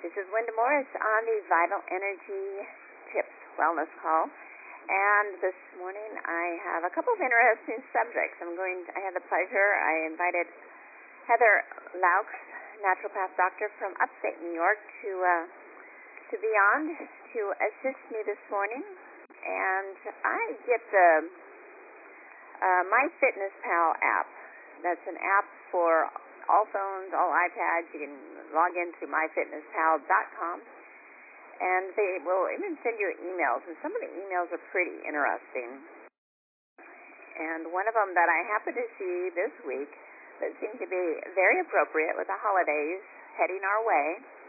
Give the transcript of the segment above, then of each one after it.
This is Linda Morris on the Vital Energy Tips Wellness Call. And this morning I have a couple of interesting subjects. I have the pleasure, I invited Heather Laux, naturopath doctor from upstate New York, to be on to assist me this morning. And I get the MyFitnessPal app. That's an app for all phones, all iPads. You can log into myfitnesspal.com, and they will even send you emails. And some of the emails are pretty interesting. And one of them that I happened to see this week that seemed to be very appropriate with the holidays heading our way.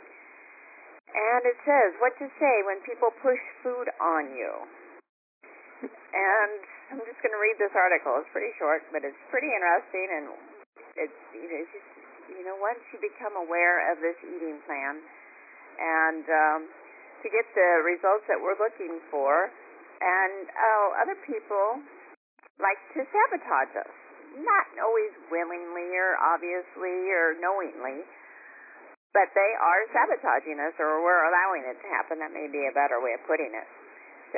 And it says, what to say when people push food on you. And I'm just going to read this article. It's pretty short, but it's pretty interesting. And it's just, once you become aware of this eating plan and to get the results that we're looking for, and other people like to sabotage us. Not always willingly or obviously or knowingly, but they are sabotaging us, or we're allowing it to happen. That may be a better way of putting it. So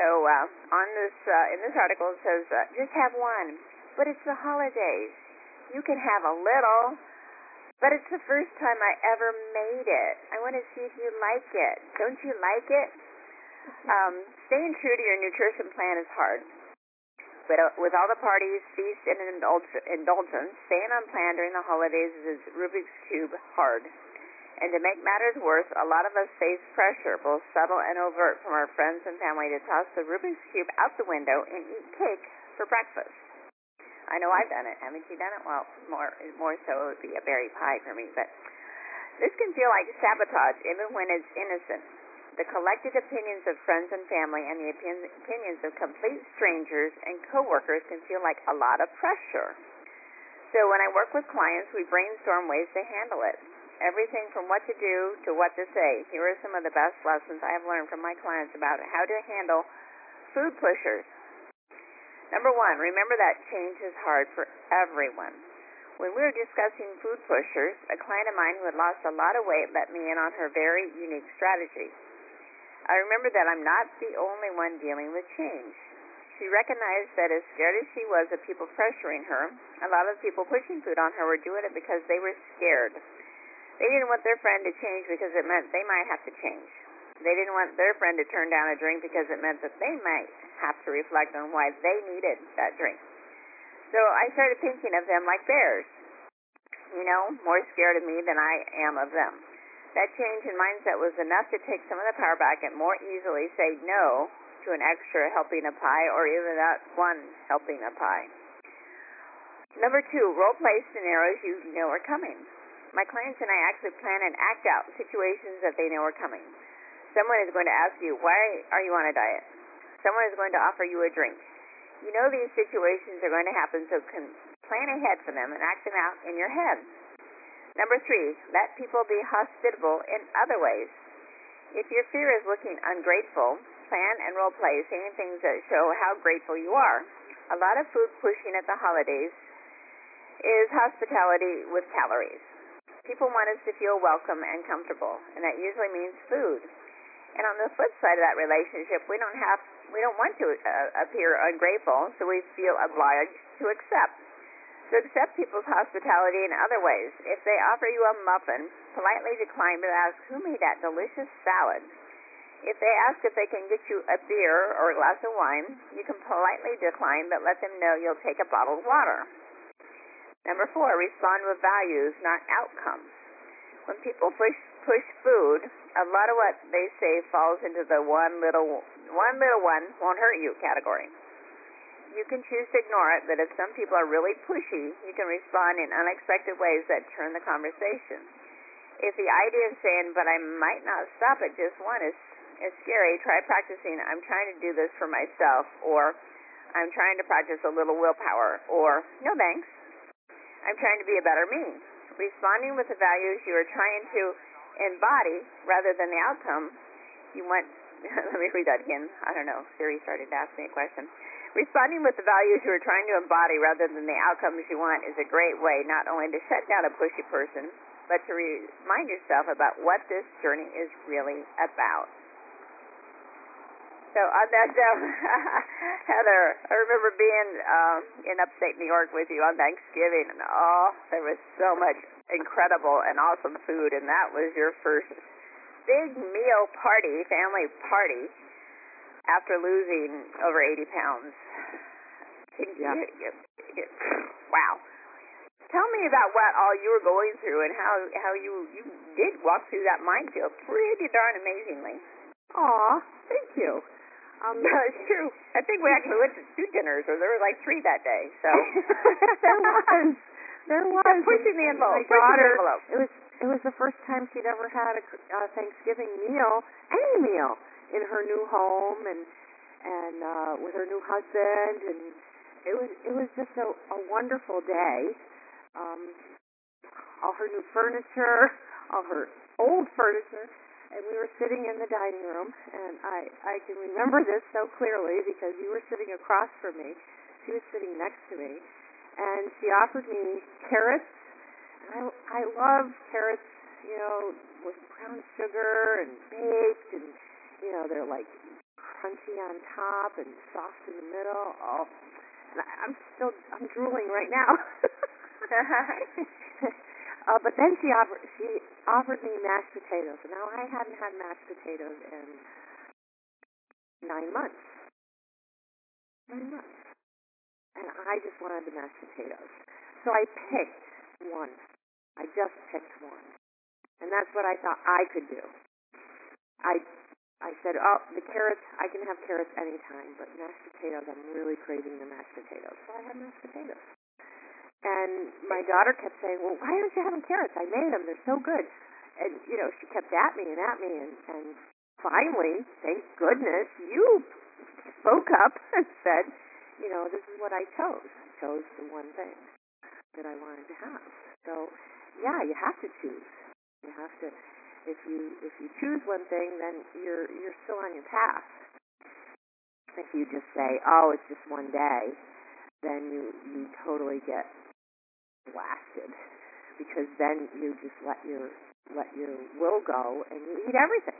in this article it says, just have one, but it's the holidays. You can have a little, but it's the first time I ever made it. I want to see if you like it. Don't you like it? Staying true to your nutrition plan is hard. But with all the parties, feasts, and indulgence, staying on plan during the holidays is Rubik's Cube hard. And to make matters worse, a lot of us face pressure, both subtle and overt, from our friends and family to toss the Rubik's Cube out the window and eat cake for breakfast. I know I've done it. Haven't you done it? Well, more so it would be a berry pie for me. But this can feel like sabotage, even when it's innocent. The collected opinions of friends and family and the opinions of complete strangers and coworkers can feel like a lot of pressure. So when I work with clients, we brainstorm ways to handle it. Everything from what to do to what to say. Here are some of the best lessons I have learned from my clients about how to handle food pushers. Number one, remember that change is hard for everyone. When we were discussing food pushers, a client of mine who had lost a lot of weight let me in on her very unique strategy. I remember that I'm not the only one dealing with change. She recognized that as scared as she was of people pressuring her, a lot of people pushing food on her were doing it because they were scared. They didn't want their friend to change because it meant they might have to change. They didn't want their friend to turn down a drink because it meant that they might have to reflect on why they needed that drink. So I started thinking of them like bears, more scared of me than I am of them. That change in mindset was enough to take some of the power back and more easily say no to an extra helping of pie or even that one helping of pie. Number two, role play scenarios you know are coming. My clients and I actually plan and act out situations that they know are coming. Someone is going to ask you, why are you on a diet? Someone is going to offer you a drink. You know these situations are going to happen, so plan ahead for them and act them out in your head. Number three, let people be hospitable in other ways. If your fear is looking ungrateful, plan and role play saying things that show how grateful you are. A lot of food pushing at the holidays is hospitality with calories. People want us to feel welcome and comfortable, and that usually means food. And on the flip side of that relationship, we don't want to appear ungrateful, so we feel obliged to accept. So accept people's hospitality in other ways. If they offer you a muffin, politely decline but ask, who made that delicious salad? If they ask if they can get you a beer or a glass of wine, you can politely decline but let them know you'll take a bottle of water. Number four, respond with values, not outcomes. When people push food, a lot of what they say falls into the one little one won't hurt you category. You can choose to ignore it, but if some people are really pushy, you can respond in unexpected ways that turn the conversation. If the idea of saying, but I might not stop at just one is scary, try practicing, I'm trying to do this for myself, or I'm trying to practice a little willpower, or no thanks, I'm trying to be a better me. Responding with the values you are trying to embody rather than the outcome you want. Let me read that again. I don't know. Siri started to ask me a question. Responding with the values you are trying to embody rather than the outcomes you want is a great way not only to shut down a pushy person, but to remind yourself about what this journey is really about. So on that note, Heather, I remember being in upstate New York with you on Thanksgiving, and there was so much incredible and awesome food, and that was your first big meal party, family party, after losing over 80 pounds. Wow. Tell me about what all you were going through and how you did walk through that minefield pretty darn amazingly. Aw, thank you. It's true. I think we actually went to 2 dinners, or there were like 3 that day. So there was pushing the envelope. My daughter, it was the first time she'd ever had a Thanksgiving meal, any meal, in her new home and with her new husband, and it was just a wonderful day. All her new furniture, all her old furniture. And we were sitting in the dining room, and I can remember this so clearly because you were sitting across from me. She was sitting next to me, and she offered me carrots. And I love carrots, with brown sugar and baked, and, they're like crunchy on top and soft in the middle. Oh, and I'm drooling right now. But then she offered me mashed potatoes. And now I hadn't had mashed potatoes in 9 months. 9 months. And I just wanted the mashed potatoes. So I picked one. I just picked one. And that's what I thought I could do. I said, the carrots, I can have carrots anytime, but mashed potatoes, I'm really craving the mashed potatoes. So I had mashed potatoes. And my daughter kept saying, well, why aren't you having carrots? I made them. They're so good. And, she kept at me. And finally, thank goodness, you spoke up and said, this is what I chose. I chose the one thing that I wanted to have. So, yeah, you have to choose. You have to, if you choose one thing, then you're still on your path. If you just say, it's just one day, then you totally get blasted, because then you just let your will go and you eat everything.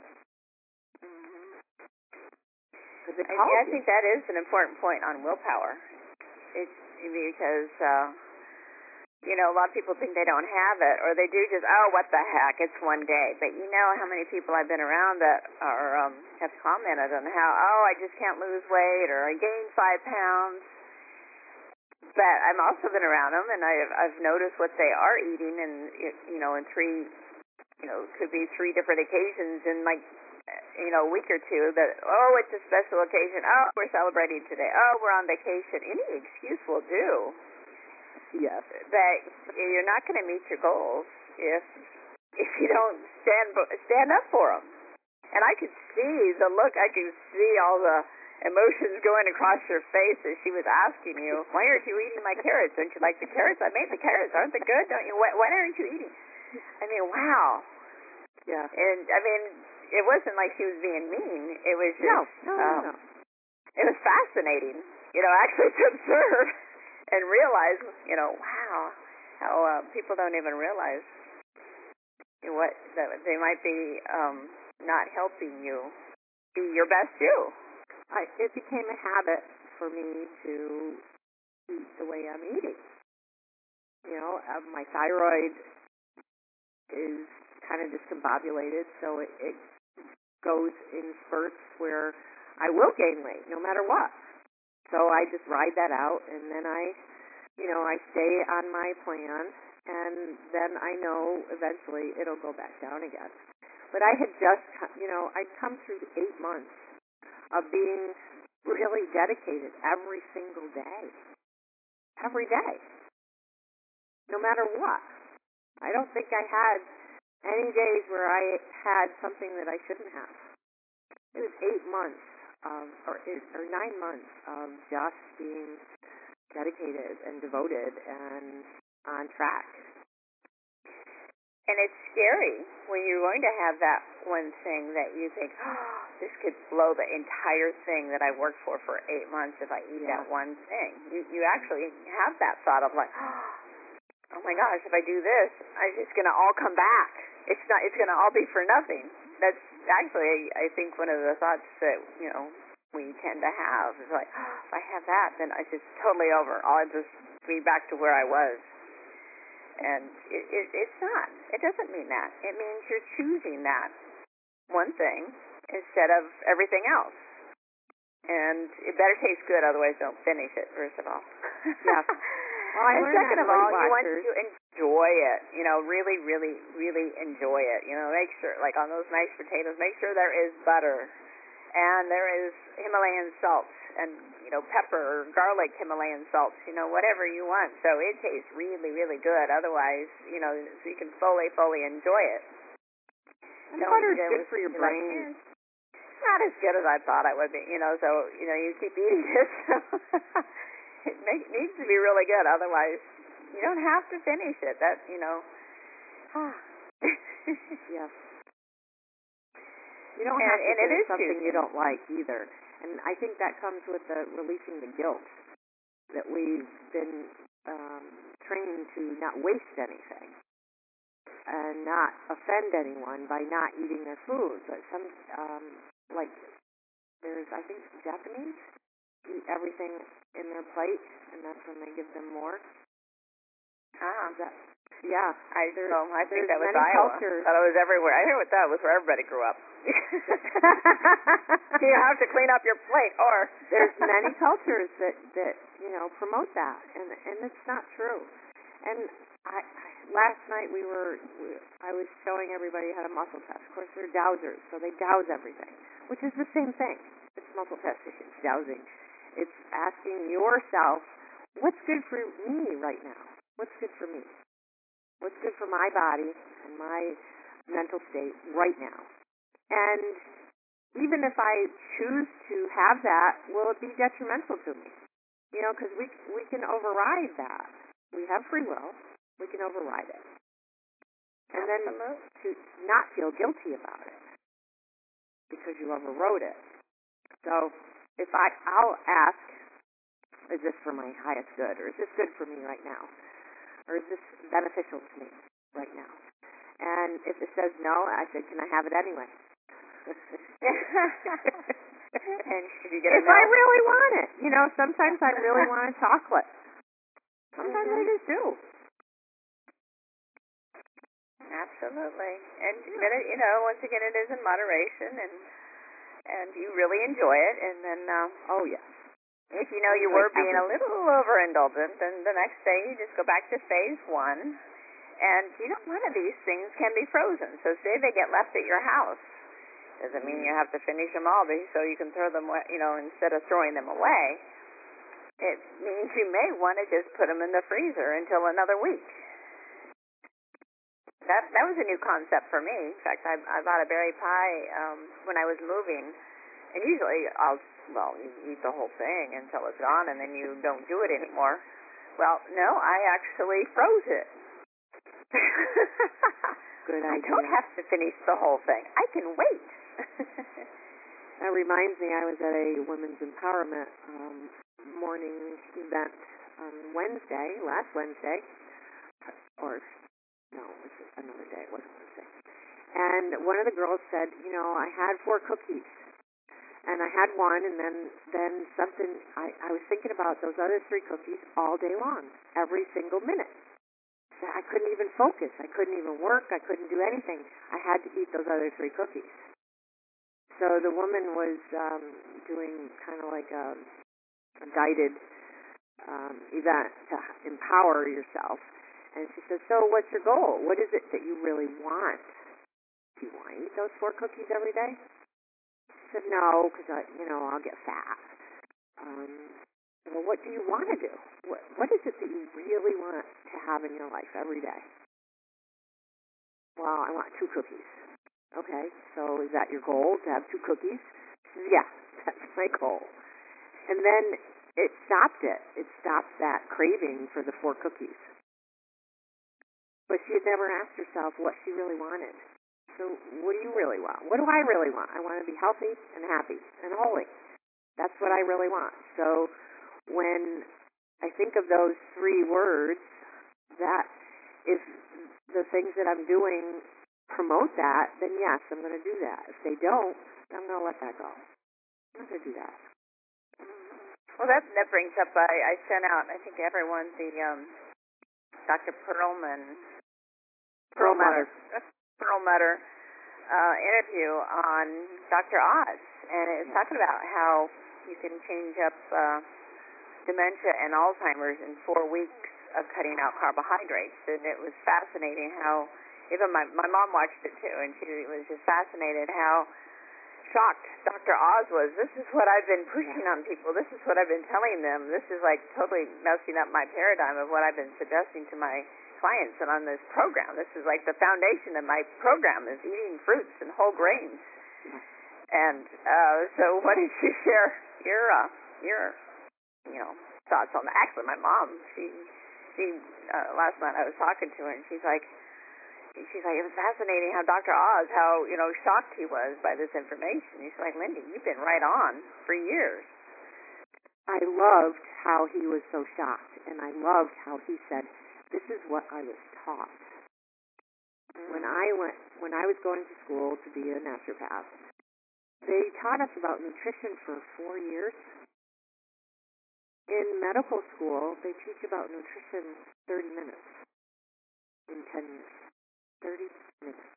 I think that is an important point on willpower. It's because a lot of people think they don't have it, or they do just what the heck, it's one day. But you know how many people I've been around that are have commented on how I just can't lose weight, or I gained 5 pounds. But I've also been around them, and I've noticed what they are eating, and in 3, could be 3 different occasions in like, a week or two. That it's a special occasion. We're celebrating today. We're on vacation. Any excuse will do. Yes. But you're not going to meet your goals if you don't stand up for them. And I could see the look. I could see all the emotions going across your face as she was asking you, why aren't you eating my carrots? Don't you like the carrots? I made the carrots. Aren't they good? Don't you? Why aren't you eating? I mean, wow. Yeah. And, it wasn't like she was being mean. It was just, no. It was fascinating, actually to observe and realize, wow, how people don't even realize what that they might be not helping you be your best you. It became a habit for me to eat the way I'm eating. My thyroid is kind of discombobulated, so it goes in spurts where I will gain weight no matter what. So I just ride that out, and then I stay on my plan, and then I know eventually it'll go back down again. But I had just, I'd come through 8 months of being really dedicated every single day. Every day. No matter what. I don't think I had any days where I had something that I shouldn't have. It was 8 months or 9 months of just being dedicated and devoted and on track. And it's scary when you're going to have that one thing that you think, this could blow the entire thing that I worked for 8 months if I eat that one thing. You actually have that thought of like, oh my gosh, if I do this, it's just going to all come back. It's going to all be for nothing. That's actually, I think, one of the thoughts that, we tend to have is like, oh, if I have that, then it's just totally over. I'll just be back to where I was. And it's not. It doesn't mean that. It means you're choosing that one thing instead of everything else. And it better taste good, otherwise don't finish it, first of all. Yeah. Well, and second of all, you want to enjoy it. Really, really, really enjoy it. Make sure, like on those mashed potatoes, make sure there is butter. And there is Himalayan salt and, pepper or garlic Himalayan salt, whatever you want. So it tastes really, really good. Otherwise, so you can fully enjoy it. And butter is good for your brain. Not as good as I thought it would be, so, you keep eating it. So it needs to be really good. Otherwise, you don't have to finish it. That, Yeah. You don't have to do something you don't like either. And I think that comes with releasing the guilt that we've been trained to not waste anything and not offend anyone by not eating their food. But some, like, there's, I think, Japanese eat everything in their plate, and that's when they give them more. Yeah. I think that was many Iowa. Cultures. I thought it was everywhere. I heard that was where everybody grew up. You have to clean up your plate, or there's many cultures that promote that, and it's not true. And last night I was showing everybody how to muscle test. Of course, they're dowsers, so they douse everything, which is the same thing. It's muscle testing. It's dowsing. It's asking yourself, what's good for me right now? What's good for me? What's good for my body and my mental state right now? And even if I choose to have that, will it be detrimental to me? Because we can override that. We have free will. We can override it. And then to not feel guilty about it because you overrode it. So if I'll ask, is this for my highest good, or is this good for me right now? Or is this beneficial to me right now? And if it says no, I said, can I have it anyway? And should you get if I really want it. Sometimes I really want a chocolate. Sometimes I just do. Absolutely. And once again, it is in moderation, and you really enjoy it. And then, oh yes. If you were being a little overindulgent, then the next day you just go back to phase 1. And, one of these things can be frozen. So say they get left at your house. Doesn't mean you have to finish them all, so you can throw them, instead of throwing them away. It means you may want to just put them in the freezer until another week. That was a new concept for me. In fact, I bought a berry pie when I was moving. And usually you eat the whole thing until it's gone, and then you don't do it anymore. Well, no, I actually froze it. Good idea. I don't have to finish the whole thing. I can wait. That reminds me, I was at a women's empowerment morning event on last Wednesday, or no, it was another day. It wasn't Wednesday. And one of the girls said, I had 4 cookies. And I had one, and then something, I was thinking about those other 3 cookies all day long, every single minute. So I couldn't even focus. I couldn't even work. I couldn't do anything. I had to eat those other 3 cookies. So the woman was doing kind of like a guided event to empower yourself. And she said, so what's your goal? What is it that you really want? Do you want to eat those 4 cookies every day? She said, no, because I'll get fat. Well, what do you want to do? What is it that you really want to have in your life every day? Well, I want 2 cookies. Okay, so is that your goal, to have 2 cookies? She said, yeah, that's my goal. And then it stopped it. It stopped that craving for the 4 cookies. But she had never asked herself what she really wanted. So what do you really want? What do I really want? I want to be healthy and happy and holy. That's what I really want. So when I think of those 3 words, that if the things that I'm doing promote that, then yes, I'm going to do that. If they don't, then I'm going to let that go. I'm not going to do that. Well, that brings up, I sent out, I think to everyone, the Dr. Perlmutter interview on Dr. Oz, and it was talking about how you can change up dementia and Alzheimer's in 4 weeks of cutting out carbohydrates. And it was fascinating how, even my mom watched it too, and she was just fascinated how shocked Dr. Oz was. This is what I've been pushing on people. This is what I've been telling them. This is like totally messing up my paradigm of what I've been suggesting to my clients and on this program. This is like the foundation of my program is eating fruits and whole grains. And so why don't you share your thoughts on that? Actually, my mom, she last night I was talking to her, and she's like, it was fascinating how Dr. Oz, how, shocked he was by this information. He's like, Lindy, you've been right on for years. I loved how he was so shocked, and I loved how he said, this is what I was taught. When I was going to school to be a naturopath, they taught us about nutrition for 4 years. In medical school, they teach about nutrition 30 minutes in 10 years. 30 minutes.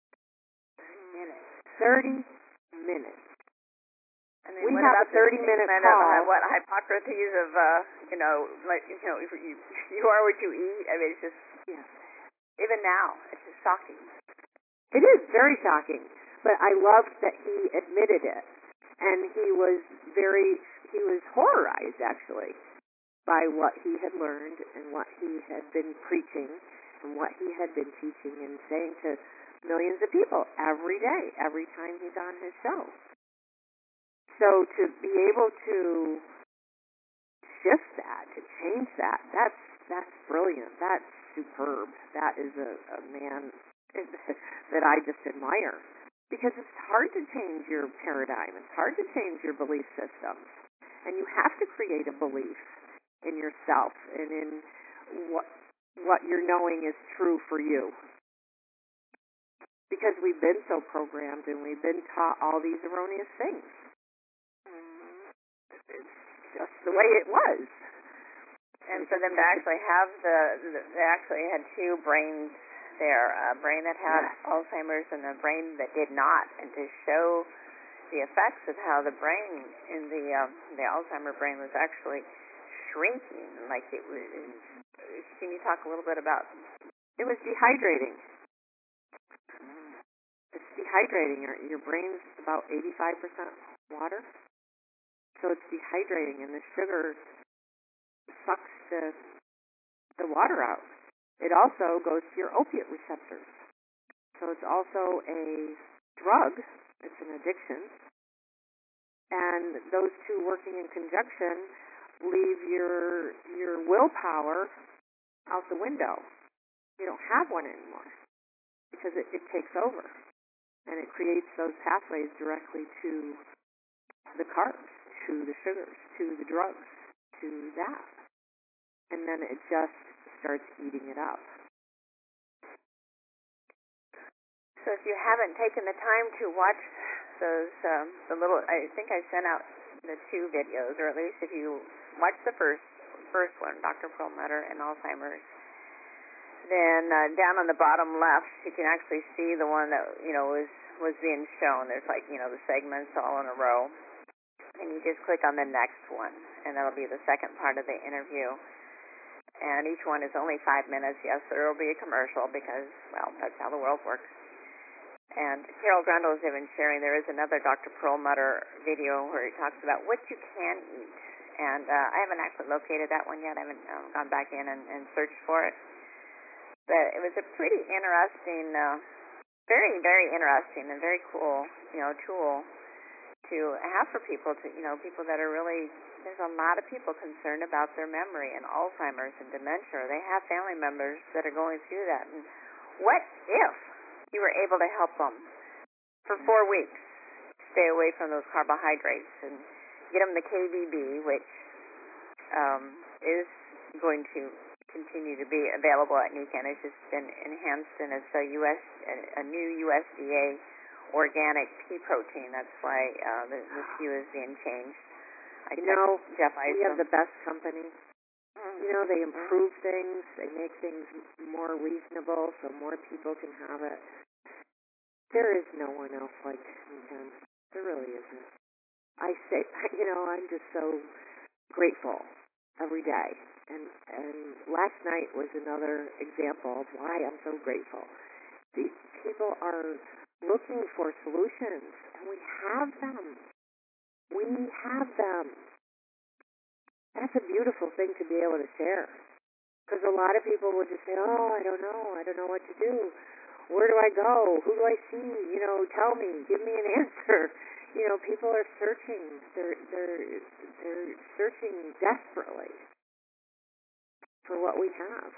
30 minutes. And then we what have about a 30-minute call. What Hippocrates of, you are what you eat. I mean, it's just, even now, it's just shocking. It is very shocking, but I loved that he admitted it. And he was horrorized, actually, by what he had learned and what he had been preaching and what he had been teaching and saying to millions of people every day, every time he's on his show. So to be able to shift that, to change that, that's brilliant. That's superb. That is a man that I just admire. Because it's hard to change your paradigm. It's hard to change your belief systems. And you have to create a belief in yourself and in what you're knowing is true for you. Because we've been so programmed and we've been taught all these erroneous things. It's just the way it was. And for them to actually have they actually had 2 brains there, a brain that had Alzheimer's and a brain that did not, and to show the effects of how the brain in the Alzheimer brain was actually shrinking, like it was. Can you talk a little bit about? It was dehydrating. It's dehydrating. Your brain's about 85% water, so it's dehydrating, and the sugar sucks the water out. It also goes to your opiate receptors. So it's also a drug. It's an addiction. And those 2 working in conjunction leave your willpower out the window. You don't have one anymore because it takes over. And it creates those pathways directly to the carbs, to the sugars, to the drugs, to that. And then it just starts eating it up. So if you haven't taken the time to watch those, I think I sent out the 2 videos, or at least if you watch the first one, Dr. Perlmutter and Alzheimer's, then down on the bottom left, you can actually see the one that, was being shown. There's like, the segments all in a row. And you just click on the next one, and that'll be the second part of the interview. And each one is only 5 minutes. Yes, there will be a commercial because, that's how the world works. And Carol Grundle is even sharing there is another Dr. Perlmutter video where he talks about what you can eat. And I haven't actually located that one yet. I haven't gone back in and searched for it. But it was a pretty interesting, very, very interesting and very cool, tool to have for people people that are really, there's a lot of people concerned about their memory and Alzheimer's and dementia. They have family members that are going through that. And what if you were able to help them for 4 weeks stay away from those carbohydrates and get them the KVB, which is going to continue to be available at NECAN. It's just been enhanced, and it's a new USDA organic pea protein. That's why the SKU is being changed. Jeff Isom. We have the best company. They improve things. They make things more reasonable so more people can have it. There is no one else like NECAN. There really isn't. I say, I'm just so grateful every day. And last night was another example of why I'm so grateful. These people are looking for solutions, and we have them. We have them. That's a beautiful thing to be able to share. Because a lot of people will just say, oh, I don't know. I don't know what to do. Where do I go? Who do I see? Tell me. Give me an answer. People are searching. They're searching desperately for what we have.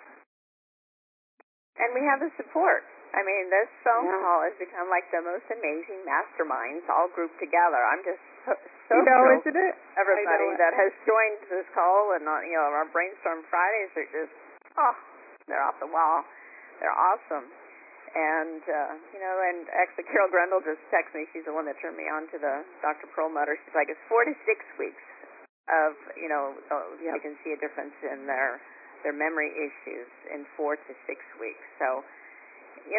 And we have the support. I mean, this phone call has become like the most amazing masterminds all grouped together. I'm just so thrilled. Isn't it? Everybody that has joined this call and our Brainstorm Fridays are just, they're off the wall. They're awesome. And, and actually Carol Grundle just texted me. She's the one that turned me on to the Dr. Perlmutter. She's like, it's 4 to 6 weeks of, you can see a difference in their memory issues in 4 to 6 weeks. So, you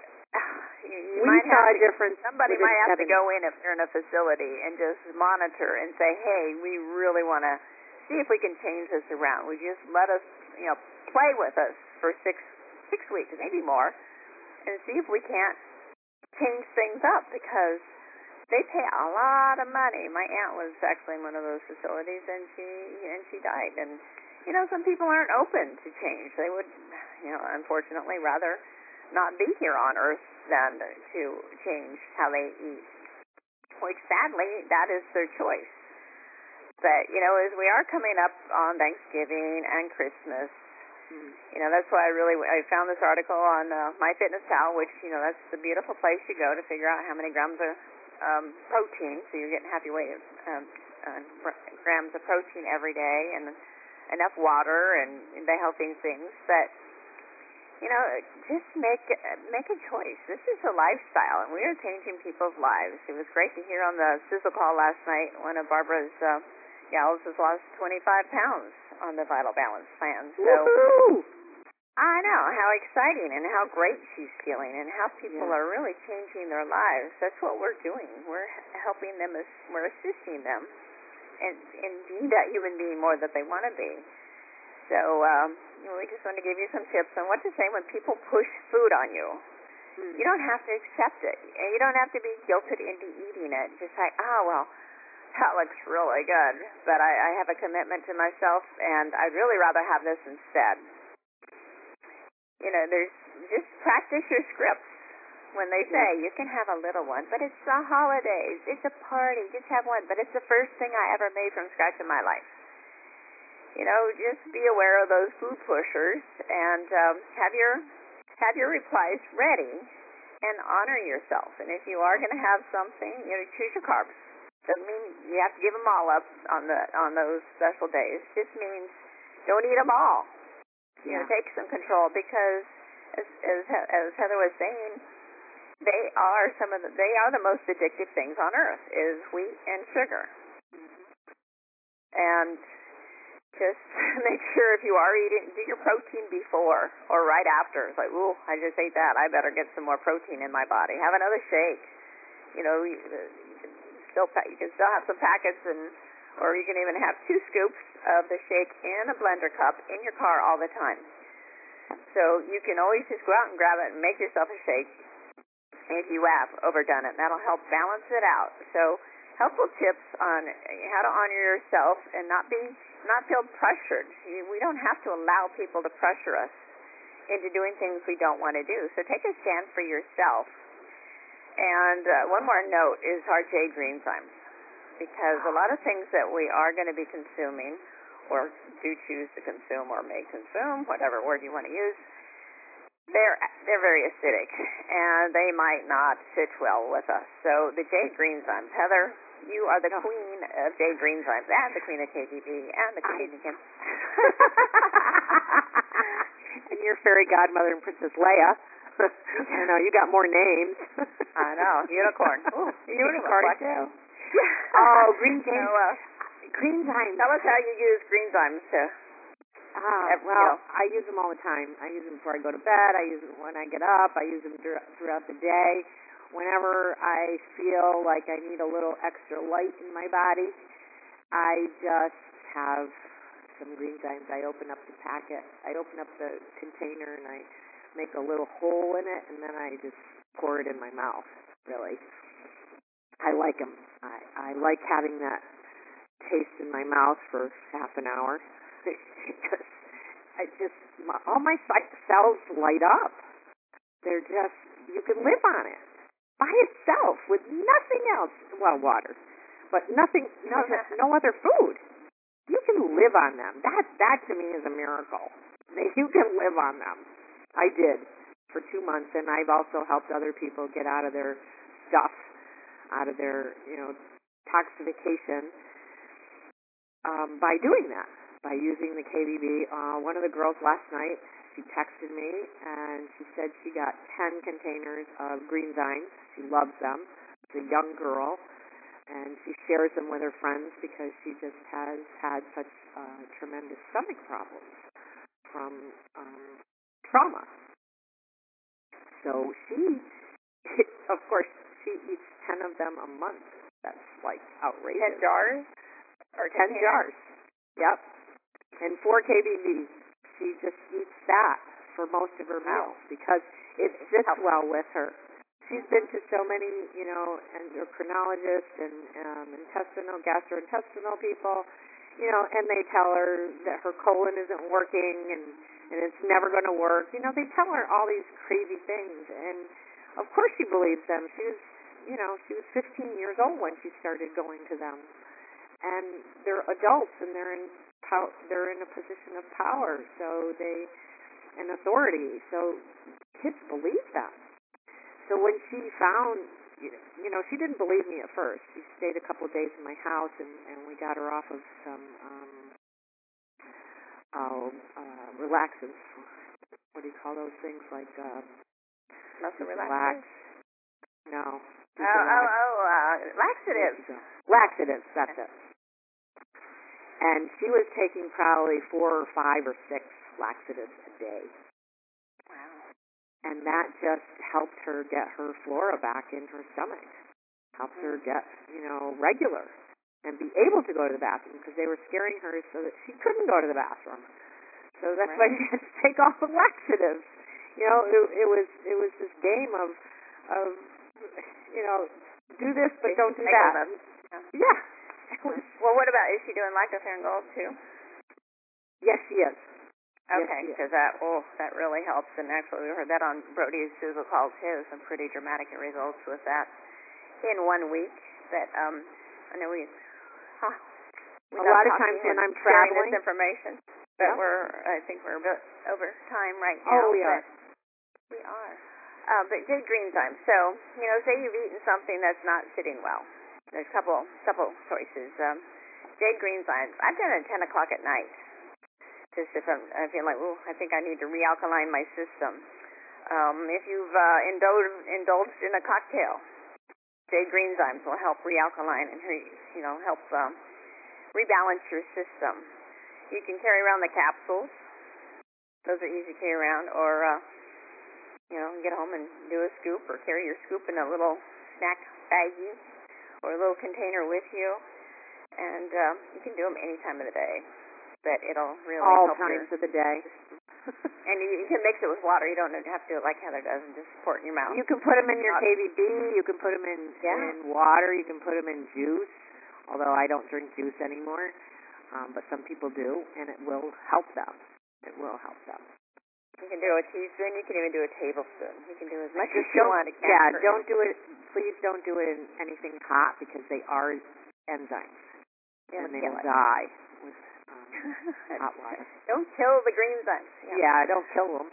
might have a difference. Somebody might have to go in if they're in a facility and just monitor and say, hey, we really want to see if we can change this around. Would you just let us, play with us for 6 weeks, maybe more, and see if we can't change things up, because they pay a lot of money. My aunt was actually in one of those facilities, and she died. And some people aren't open to change. They would, unfortunately, rather not be here on Earth than to change how they eat, which sadly, that is their choice. But, as we are coming up on Thanksgiving and Christmas, that's why I found this article on MyFitnessPal, which, that's the beautiful place you go to figure out how many grams of protein, so you're getting half your weight of grams of protein every day, and enough water and the healthy things. But just make a choice. This is a lifestyle, and we are changing people's lives. It was great to hear on the Sizzle call last night. One of Barbara's gals has lost 25 pounds on the Vital Balance plan. So woo-hoo! I know how exciting and how great she's feeling, and how people are really changing their lives. That's what we're doing. We're helping them. We're assisting them, and being that human being more that they want to be. So we just want to give you some tips on what to say when people push food on you. You don't have to accept it. You don't have to be guilted into eating it. Just say, that looks really good, but I have a commitment to myself, and I'd really rather have this instead. There's just practice your scripts. When they say, you can have a little one, but it's the holidays, it's a party, just have one. But it's the first thing I ever made from scratch in my life. Just be aware of those food pushers, and have your replies ready, and honor yourself. And if you are going to have something, choose your carbs. Doesn't mean you have to give them all up on those special days. Just means don't eat them all. Take some control, because as Heather was saying, they are the most addictive things on earth, is wheat and sugar. And just make sure if you are eating, do your protein before or right after. It's like, ooh, I just ate that. I better get some more protein in my body. Have another shake. You can still have some packets, or you can even have 2 scoops of the shake in a blender cup in your car all the time. So you can always just go out and grab it and make yourself a shake if you have overdone it. That'll help balance it out. So helpful tips on how to honor yourself and not feel pressured. We don't have to allow people to pressure us into doing things we don't want to do. So take a stand for yourself. And one more note is our Jade Greenzymes, because a lot of things that we are going to be consuming, or do choose to consume or may consume, whatever word you want to use, they're very acidic, and they might not fit well with us. So the Jade Greenzymes, Heather, you are the queen of Jade Greenzymes, and the queen of KGB, and the queen of Kim. And you're fairy godmother and Princess Leia. I know, you got more names. I know. Unicorn. Ooh, Unicorn, too. Green James. Green Zymes. Tell us how you use Green Zymes to... I use them all the time. I use them before I go to bed. I use them when I get up. I use them throughout the day. Whenever I feel like I need a little extra light in my body, I just have some Green Zymes. I open up the packet. I open up the container and I make a little hole in it, and then I just pour it in my mouth, really. I like them. I like having that taste in my mouth for half an hour. All my cells light up. They're just, you can live on it by itself with nothing else. Well, water, but nothing, no other food. You can live on them. That to me is a miracle. You can live on them. I did for 2 months, and I've also helped other people get out of their stuff, out of their, toxification by doing that, by using the KBB. One of the girls last night, she texted me, and she said she got 10 containers of Green Zymes. She loves them. It's a young girl, and she shares them with her friends because she just has had such tremendous stomach problems from trauma. So she, of course, she eats 10 of them a month. That's like outrageous. 10 jars? Or 10 jars. Yep. And 4 KBB. She just eats that for most of her meals because it sits well with her. She's been to so many, endocrinologists and gastrointestinal people, and they tell her that her colon isn't working and it's never going to work. They tell her all these crazy things, and of course she believes them. She was 15 years old when she started going to them, and they're adults and they're in a position of power, and authority. So kids believe them. So when she found, she didn't believe me at first. She stayed a couple of days in my house, and we got her off of some relaxants. What do you call those things? Like muscle relaxers? No. Laxatives. Laxatives, that's it. And she was taking probably 4 or 5 or 6 laxatives a day. Wow. And that just helped her get her flora back in her stomach. Helped her get, regular and be able to go to the bathroom because they were scaring her so that she couldn't go to the bathroom. So that's why she had to take all the laxatives. It was this game of do this but don't do that. Yeah. Well, what about, is she doing lactoferrin gold too? Yes, she is. Okay, because that really helps. And actually, we heard that on Brody's Google call too. Some pretty dramatic results with that in 1 week. That I know we a lot of times when I'm traveling, this information. But I think we're a bit over time right now. Oh, we are. We are. But Jade Green Zymes. So, say you've eaten something that's not sitting well. There's a couple choices. Jade Green Zymes. I've done it at 10 o'clock at night. Just if I feel like, I think I need to realkaline my system. If you've indulged in a cocktail, Jade Green Zymes will help realkaline and help rebalance your system. You can carry around the capsules. Those are easy to carry around, or get home and do a scoop, or carry your scoop in a little snack baggie or a little container with you. And you can do them any time of the day. But it'll really help times of the day. And you can mix it with water. You don't have to do it like Heather does and just pour it in your mouth. You can put them in your KBB. You can put them in water. You can put them in juice, although I don't drink juice anymore. But some people do, and it will help them. It will help them. You can do a teaspoon. You can even do a tablespoon. You can do as much as you want. Don't do it. Please don't do it in anything hot because they are enzymes, and they will die with hot water. Don't kill the Green Zymes. Yeah, don't kill them.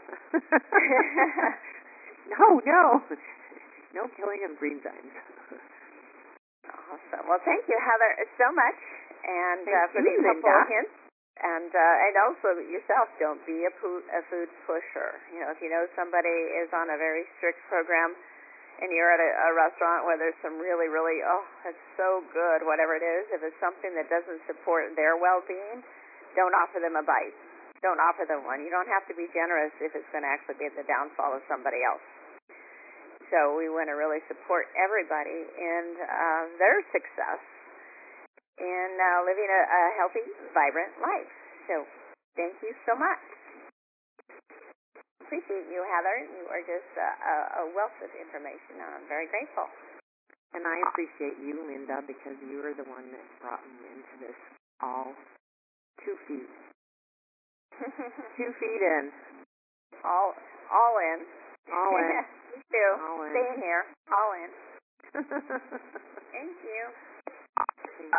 No killing of Green Zymes. Awesome. Well, thank you, Heather, so much, and for these helpful hints. And also yourself, don't be a food pusher. You know, if you know somebody is on a very strict program, and you're at a restaurant where there's some really, really, oh, that's so good, whatever it is, if it's something that doesn't support their well-being, don't offer them a bite. Don't offer them one. You don't have to be generous if it's going to actually be the downfall of somebody else. So we want to really support everybody in their success in living a healthy, vibrant life. So thank you so much. Appreciate you, Heather. You are just a wealth of information. I'm very grateful. And I appreciate you, Linda, because you are the one that brought me into this all 2 feet. 2 feet in. All in. All in. Me too. All in. Staying here. All in. Thank you.